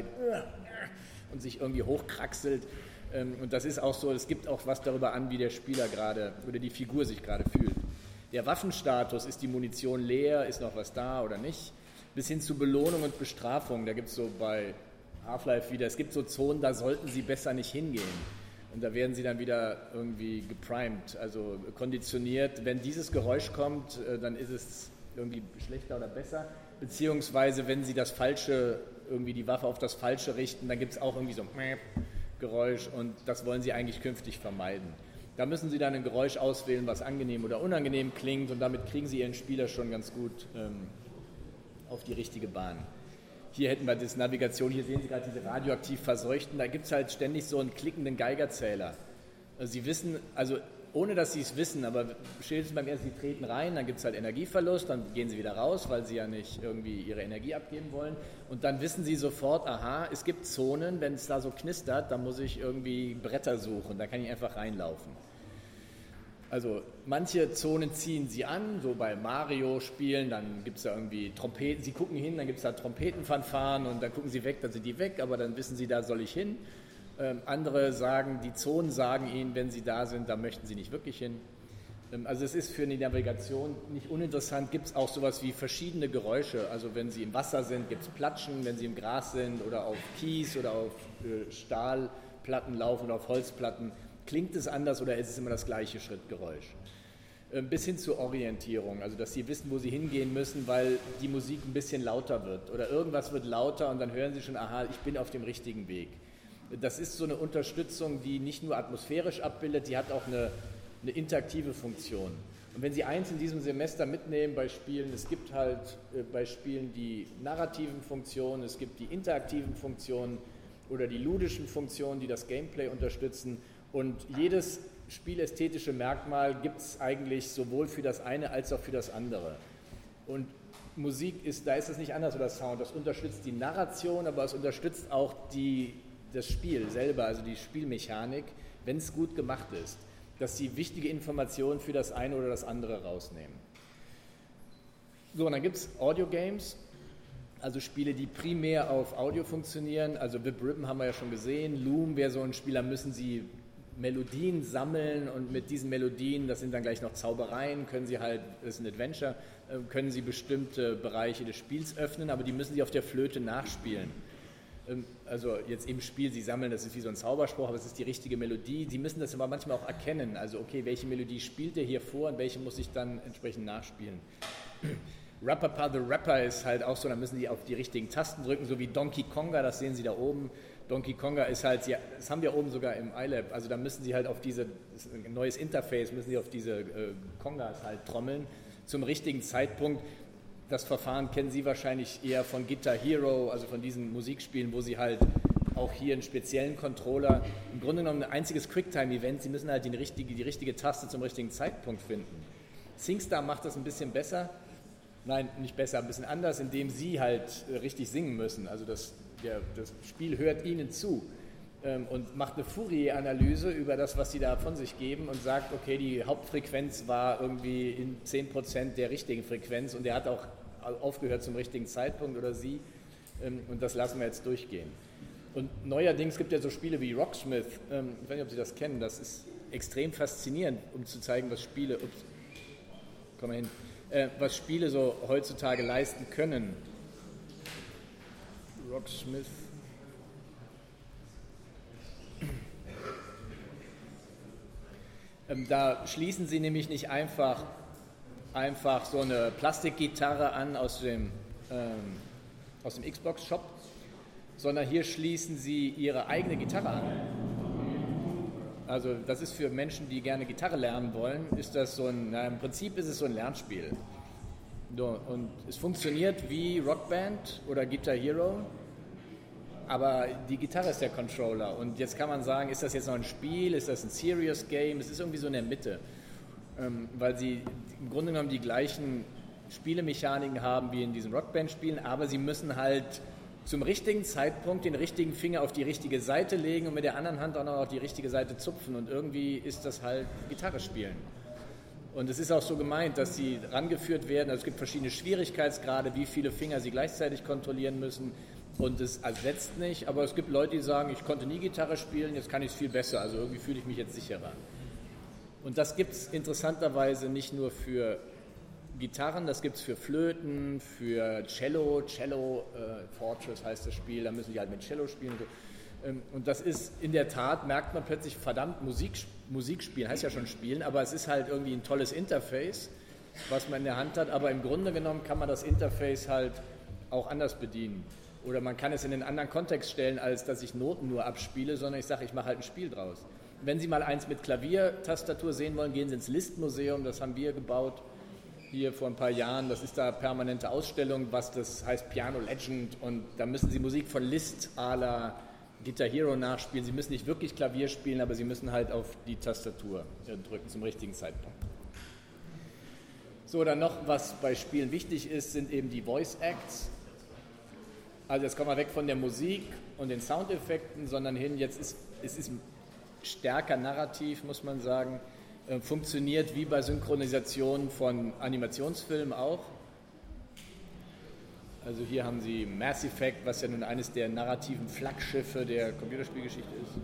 [SPEAKER 1] und sich irgendwie hochkraxelt. Und das ist auch so, es gibt auch was darüber an, wie der Spieler gerade oder die Figur sich gerade fühlt. Der Waffenstatus, ist die Munition leer, ist noch was da oder nicht, bis hin zu Belohnung und Bestrafung. Da gibt es so bei Half-Life wieder, es gibt so Zonen, da sollten Sie besser nicht hingehen. Und da werden Sie dann wieder irgendwie geprimed, also konditioniert. Wenn dieses Geräusch kommt, dann ist es irgendwie schlechter oder besser. Beziehungsweise, wenn Sie das Falsche, irgendwie die Waffe auf das Falsche richten, dann gibt es auch irgendwie so ein Geräusch und das wollen Sie eigentlich künftig vermeiden. Da müssen Sie dann ein Geräusch auswählen, was angenehm oder unangenehm klingt und damit kriegen Sie Ihren Spieler schon ganz gut auf die richtige Bahn. Hier hätten wir das Navigation, hier sehen Sie gerade diese radioaktiv Verseuchten, da gibt es halt ständig so einen klickenden Geigerzähler. Also Sie wissen, also ohne dass Sie es wissen, aber spätestens beim ersten, Sie treten rein, dann gibt es halt Energieverlust, dann gehen Sie wieder raus, weil Sie ja nicht irgendwie Ihre Energie abgeben wollen und dann wissen Sie sofort, aha, es gibt Zonen, wenn es da so knistert, dann muss ich irgendwie Bretter suchen, da kann ich einfach reinlaufen. Also manche Zonen ziehen Sie an, so bei Mario-Spielen, dann gibt es da irgendwie Trompeten, Sie gucken hin, dann gibt es da Trompetenfanfaren und dann gucken Sie weg, dann sind die weg, aber dann wissen Sie, da soll ich hin. Andere sagen, die Zonen sagen Ihnen, wenn Sie da sind, da möchten Sie nicht wirklich hin. Also es ist für die Navigation nicht uninteressant, gibt es auch sowas wie verschiedene Geräusche, also wenn Sie im Wasser sind, gibt es Platschen, wenn Sie im Gras sind oder auf Kies oder auf Stahlplatten laufen oder auf Holzplatten, klingt es anders oder ist es immer das gleiche Schrittgeräusch? Bis hin zur Orientierung, also dass Sie wissen, wo Sie hingehen müssen, weil die Musik ein bisschen lauter wird oder irgendwas wird lauter und dann hören Sie schon, aha, ich bin auf dem richtigen Weg. Das ist so eine Unterstützung, die nicht nur atmosphärisch abbildet, die hat auch eine interaktive Funktion. Und wenn Sie eins in diesem Semester mitnehmen bei Spielen, es gibt halt bei Spielen die narrativen Funktionen, es gibt die interaktiven Funktionen oder die ludischen Funktionen, die das Gameplay unterstützen. Und jedes spielästhetische Merkmal gibt es eigentlich sowohl für das eine als auch für das andere. Und Musik da ist es nicht anders oder Sound. Das unterstützt die Narration, aber es unterstützt auch das Spiel selber, also die Spielmechanik, wenn es gut gemacht ist, dass sie wichtige Informationen für das eine oder das andere rausnehmen. So, und dann gibt es Audio-Games, also Spiele, die primär auf Audio funktionieren. Also Vib Ribbon haben wir ja schon gesehen, Loom wäre so ein Spiel, da müssen Sie Melodien sammeln und mit diesen Melodien, das sind dann gleich noch Zaubereien, können Sie halt, das ist ein Adventure, können Sie bestimmte Bereiche des Spiels öffnen, aber die müssen Sie auf der Flöte nachspielen. Also jetzt im Spiel, Sie sammeln, das ist wie so ein Zauberspruch, aber es ist die richtige Melodie. Sie müssen das aber manchmal auch erkennen, also okay, welche Melodie spielt der hier vor und welche muss ich dann entsprechend nachspielen. Rapapa the Rapper ist halt auch so, da müssen Sie auf die richtigen Tasten drücken, so wie Donkey Konga, das sehen Sie da oben. Donkey Konga ist halt, das haben wir oben sogar im iLab, also da müssen Sie halt auf das ist ein neues Interface, müssen Sie auf diese Kongas halt trommeln zum richtigen Zeitpunkt. Das Verfahren kennen Sie wahrscheinlich eher von Guitar Hero, also von diesen Musikspielen, wo Sie halt auch hier einen speziellen Controller, im Grunde genommen ein einziges Quicktime-Event, Sie müssen halt die richtige Taste zum richtigen Zeitpunkt finden. SingStar macht das ein bisschen besser, nein, nicht besser, ein bisschen anders, indem Sie halt richtig singen müssen. Also das Spiel hört Ihnen zu und macht eine Fourier-Analyse über das, was Sie da von sich geben und sagt, okay, die Hauptfrequenz war irgendwie in 10% der richtigen Frequenz und der hat auch aufgehört zum richtigen Zeitpunkt oder Sie und das lassen wir jetzt durchgehen. Und neuerdings gibt es ja so Spiele wie Rocksmith, ich weiß nicht, ob Sie das kennen, das ist extrem faszinierend, um zu zeigen, was Spiele, was Spiele so heutzutage leisten können. Rocksmith. Da schließen Sie nämlich nicht einfach so eine Plastikgitarre an aus dem Xbox-Shop, sondern hier schließen Sie Ihre eigene Gitarre an. Also das ist für Menschen, die gerne Gitarre lernen wollen, ist das im Prinzip ist es so ein Lernspiel. So, und es funktioniert wie Rockband oder Guitar Hero, aber die Gitarre ist der Controller. Und jetzt kann man sagen, ist das jetzt noch ein Spiel, ist das ein Serious Game? Es ist irgendwie so in der Mitte, weil sie im Grunde genommen die gleichen Spielemechaniken haben wie in diesen Rockband-Spielen, aber sie müssen halt zum richtigen Zeitpunkt den richtigen Finger auf die richtige Seite legen und mit der anderen Hand auch noch auf die richtige Seite zupfen. Und irgendwie ist das halt Gitarre spielen. Und es ist auch so gemeint, dass sie rangeführt werden. Also es gibt verschiedene Schwierigkeitsgrade, wie viele Finger sie gleichzeitig kontrollieren müssen. Und es ersetzt nicht, aber es gibt Leute, die sagen, ich konnte nie Gitarre spielen, jetzt kann ich es viel besser, also irgendwie fühle ich mich jetzt sicherer. Und das gibt es interessanterweise nicht nur für Gitarren, das gibt es für Flöten, für Cello, Fortress heißt das Spiel, da müssen die halt mit Cello spielen. Und das ist in der Tat, merkt man plötzlich, verdammt, Musik spielen, heißt ja schon spielen, aber es ist halt irgendwie ein tolles Interface, was man in der Hand hat, aber im Grunde genommen kann man das Interface halt auch anders bedienen. Oder man kann es in einen anderen Kontext stellen, als dass ich Noten nur abspiele, sondern ich sage, ich mache halt ein Spiel draus. Wenn Sie mal eins mit Klaviertastatur sehen wollen, gehen Sie ins Liszt-Museum, das haben wir gebaut hier vor ein paar Jahren. Das ist da permanente Ausstellung, was das heißt Piano Legend und da müssen Sie Musik von Liszt à la Guitar Hero nachspielen. Sie müssen nicht wirklich Klavier spielen, aber Sie müssen halt auf die Tastatur drücken zum richtigen Zeitpunkt. So, dann noch, was bei Spielen wichtig ist, sind eben die Voice Acts. Also jetzt kommen wir weg von der Musik und den Soundeffekten, sondern hin, es ist stärker narrativ, muss man sagen, funktioniert wie bei Synchronisationen von Animationsfilmen auch. Also hier haben Sie Mass Effect, was ja nun eines der narrativen Flaggschiffe der Computerspielgeschichte ist.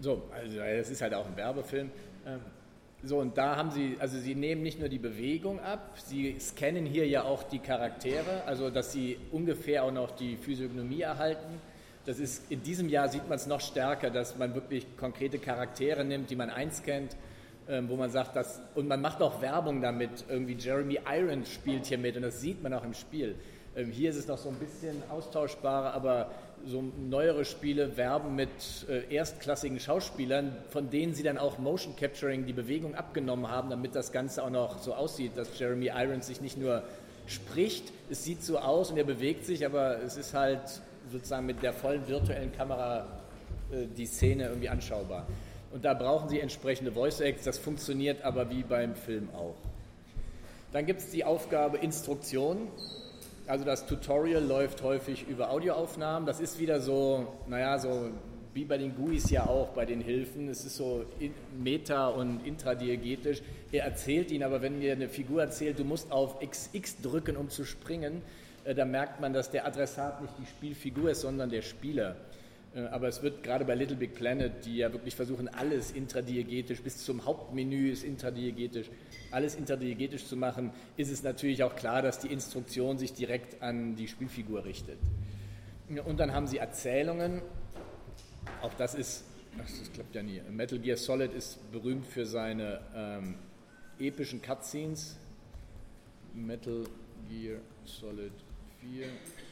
[SPEAKER 1] So, also es ist halt auch ein Werbefilm. So, und da haben sie, also sie nehmen nicht nur die Bewegung ab, sie scannen hier ja auch die Charaktere, also dass sie ungefähr auch noch die Physiognomie erhalten. Das ist, in diesem Jahr sieht man es noch stärker, dass man wirklich konkrete Charaktere nimmt, die man einscannt, wo man sagt, und man macht auch Werbung damit, irgendwie Jeremy Irons spielt hier mit und das sieht man auch im Spiel. Hier ist es noch so ein bisschen austauschbarer, aber so neuere Spiele werben mit erstklassigen Schauspielern, von denen sie dann auch Motion Capturing die Bewegung abgenommen haben, damit das Ganze auch noch so aussieht, dass Jeremy Irons sich nicht nur spricht, es sieht so aus und er bewegt sich, aber es ist halt sozusagen mit der vollen virtuellen Kamera die Szene irgendwie anschaubar. Und da brauchen sie entsprechende Voice Acts, das funktioniert aber wie beim Film auch. Dann gibt es die Aufgabe Instruktion. Also das Tutorial läuft häufig über Audioaufnahmen. Das ist wieder so, naja, so wie bei den GUIs ja auch, bei den Hilfen. Es ist so meta- und intradiegetisch. Er erzählt ihnen aber, wenn mir eine Figur erzählt, du musst auf XX drücken, um zu springen, da merkt man, dass der Adressat nicht die Spielfigur ist, sondern der Spieler. Aber es wird gerade bei Little Big Planet, die ja wirklich versuchen, alles intradiegetisch, bis zum Hauptmenü ist intradiegetisch, alles intradiegetisch zu machen, ist es natürlich auch klar, dass die Instruktion sich direkt an die Spielfigur richtet. Und dann haben sie Erzählungen, auch das klappt ja nie. Metal Gear Solid ist berühmt für seine epischen Cutscenes. Metal Gear Solid 4.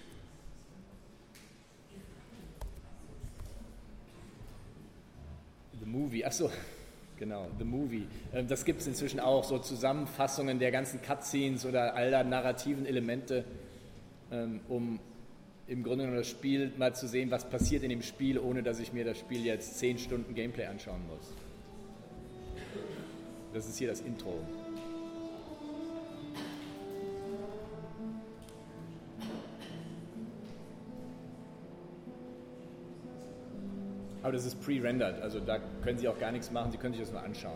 [SPEAKER 1] The Movie, achso, genau, The Movie. Das gibt es inzwischen auch, so Zusammenfassungen der ganzen Cutscenes oder aller narrativen Elemente, um im Grunde genommen das Spiel mal zu sehen, was passiert in dem Spiel, ohne dass ich mir das Spiel jetzt 10 Stunden Gameplay anschauen muss. Das ist hier das Intro. Aber das ist pre-rendered, also da können Sie auch gar nichts machen, Sie können sich das nur anschauen.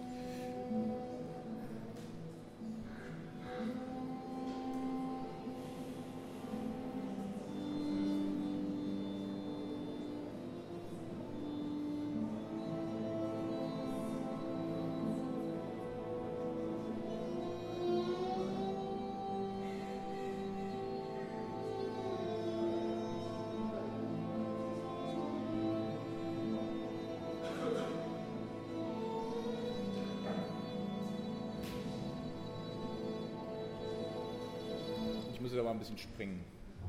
[SPEAKER 1] Ich muss aber ein bisschen springen.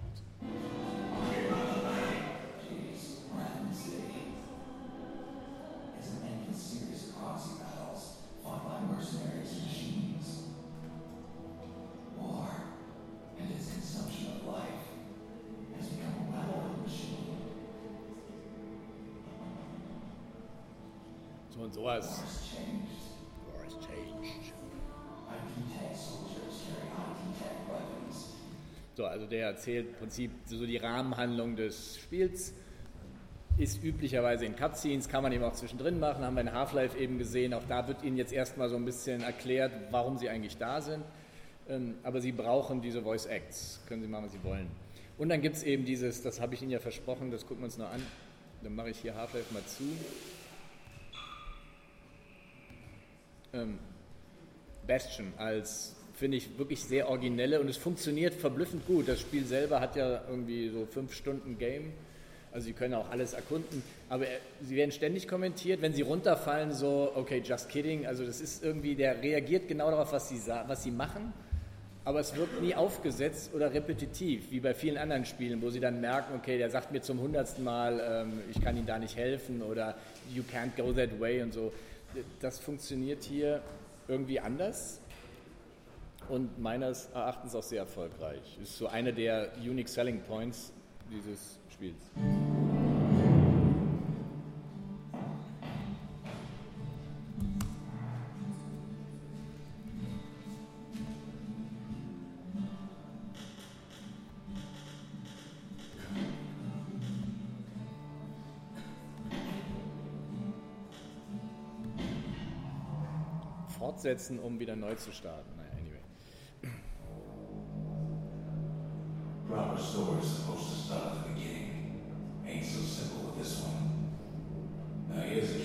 [SPEAKER 1] So und sowas. War has changed. So, also der erzählt im Prinzip so die Rahmenhandlung des Spiels, ist üblicherweise in Cutscenes, kann man eben auch zwischendrin machen, haben wir in Half-Life eben gesehen, auch da wird Ihnen jetzt erstmal so ein bisschen erklärt, warum Sie eigentlich da sind, aber Sie brauchen diese Voice Acts, können Sie machen, was Sie wollen. Und dann gibt es eben dieses, das habe ich Ihnen ja versprochen, das gucken wir uns noch an, dann mache ich hier Half-Life mal zu. Bastion als, finde ich, wirklich sehr originelle und es funktioniert verblüffend gut. Das Spiel selber hat ja irgendwie so 5 Stunden Game, also Sie können auch alles erkunden, aber Sie werden ständig kommentiert, wenn Sie runterfallen, so, okay, just kidding, also das ist irgendwie, der reagiert genau darauf, was Sie machen, aber es wird nie aufgesetzt oder repetitiv, wie bei vielen anderen Spielen, wo Sie dann merken, okay, der sagt mir zum 100. Mal, ich kann Ihnen da nicht helfen oder you can't go that way und so. Das funktioniert hier irgendwie anders und meines Erachtens auch sehr erfolgreich. Ist so einer der Unique Selling Points dieses Spiels. Fortsetzen, um wieder neu zu starten. Naja, anyway.
[SPEAKER 2] Proper story supposed to start at the beginning. Ain't so simple with this one. Now here's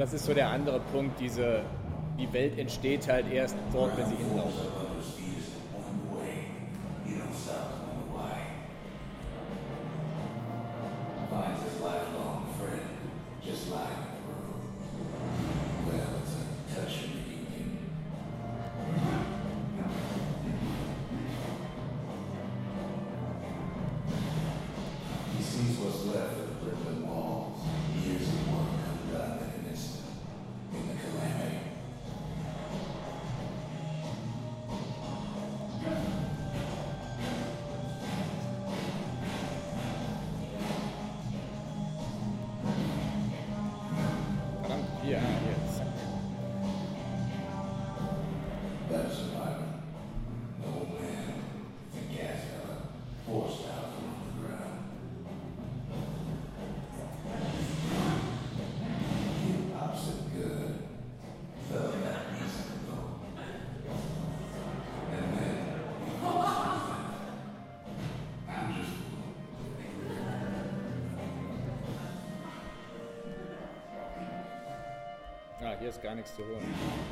[SPEAKER 1] das ist so der andere Punkt, die Welt entsteht halt erst dort, wenn sie hinlaufen. Hier ist gar nichts zu holen.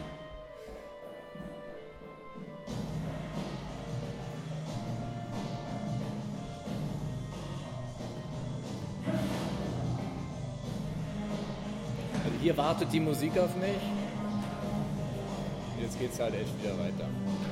[SPEAKER 1] Also hier wartet die Musik auf mich. Und jetzt geht's halt echt wieder weiter.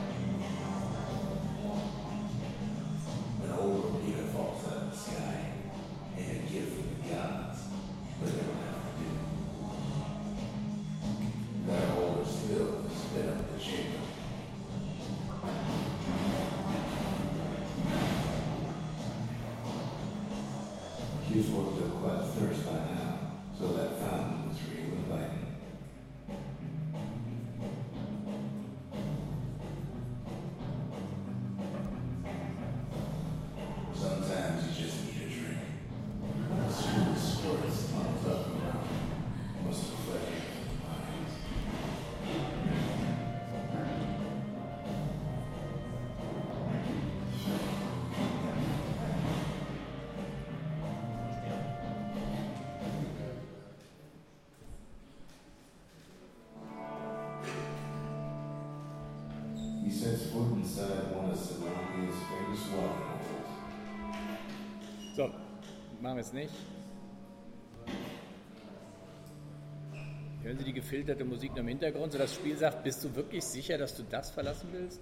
[SPEAKER 1] So, machen wir es nicht. Hören Sie die gefilterte Musik noch im Hintergrund, sodass das Spiel sagt, bist du wirklich sicher, dass du das verlassen willst?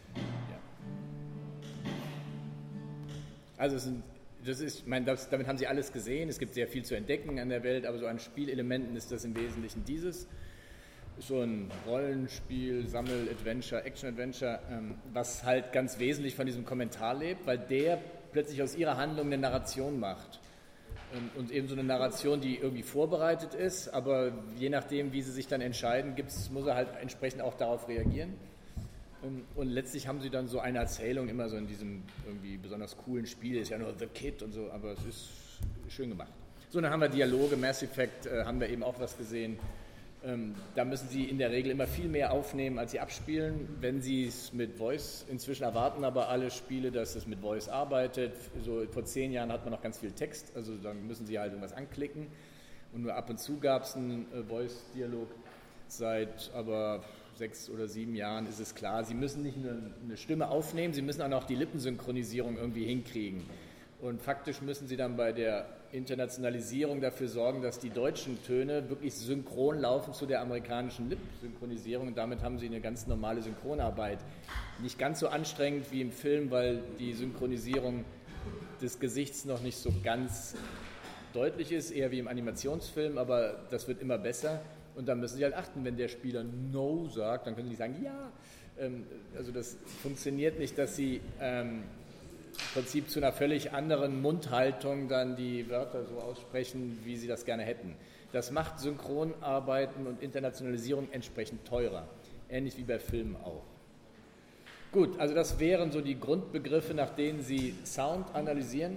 [SPEAKER 1] Ja. Also damit haben Sie alles gesehen. Es gibt sehr viel zu entdecken an der Welt, aber so an Spielelementen ist das im Wesentlichen dieses. So ein Rollenspiel, Sammel-Adventure, Action-Adventure, was halt ganz wesentlich von diesem Kommentar lebt, weil der plötzlich aus ihrer Handlung eine Narration macht. Und eben so eine Narration, die irgendwie vorbereitet ist, aber je nachdem, wie sie sich dann entscheiden, muss er halt entsprechend auch darauf reagieren. Und letztlich haben sie dann so eine Erzählung immer so in diesem irgendwie besonders coolen Spiel, ist ja nur The Kid und so, aber es ist schön gemacht. So, dann haben wir Dialoge, Mass Effect, haben wir eben auch was gesehen. Da müssen Sie in der Regel immer viel mehr aufnehmen, als Sie abspielen. Wenn Sie es mit Voice, inzwischen erwarten aber alle Spiele, dass es mit Voice arbeitet. So vor 10 Jahren hat man noch ganz viel Text, also dann müssen Sie halt irgendwas anklicken. Und nur ab und zu gab es einen Voice-Dialog. Seit aber 6 oder 7 Jahren ist es klar, Sie müssen nicht nur eine Stimme aufnehmen, Sie müssen auch noch die Lippensynchronisierung irgendwie hinkriegen. Und faktisch müssen Sie dann bei der Internationalisierung dafür sorgen, dass die deutschen Töne wirklich synchron laufen zu der amerikanischen Lip-Synchronisierung. Und damit haben Sie eine ganz normale Synchronarbeit. Nicht ganz so anstrengend wie im Film, weil die Synchronisierung des Gesichts noch nicht so ganz deutlich ist, eher wie im Animationsfilm, aber das wird immer besser. Und dann müssen Sie halt achten, wenn der Spieler No sagt, dann können Sie nicht sagen Ja. Also das funktioniert nicht, dass Sie im Prinzip zu einer völlig anderen Mundhaltung dann die Wörter so aussprechen, wie sie das gerne hätten. Das macht Synchronarbeiten und Internationalisierung entsprechend teurer. Ähnlich wie bei Filmen auch. Gut, also das wären so die Grundbegriffe, nach denen Sie Sound analysieren.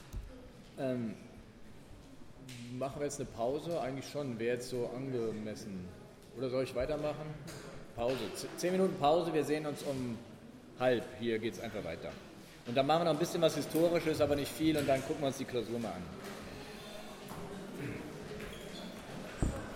[SPEAKER 1] Machen wir jetzt eine Pause? Eigentlich schon, wäre jetzt so angemessen. Oder soll ich weitermachen? Pause. 10 Minuten Pause, wir sehen uns um 12:30. Hier geht es einfach weiter. Und dann machen wir noch ein bisschen was Historisches, aber nicht viel, und dann gucken wir uns die Klausur mal an.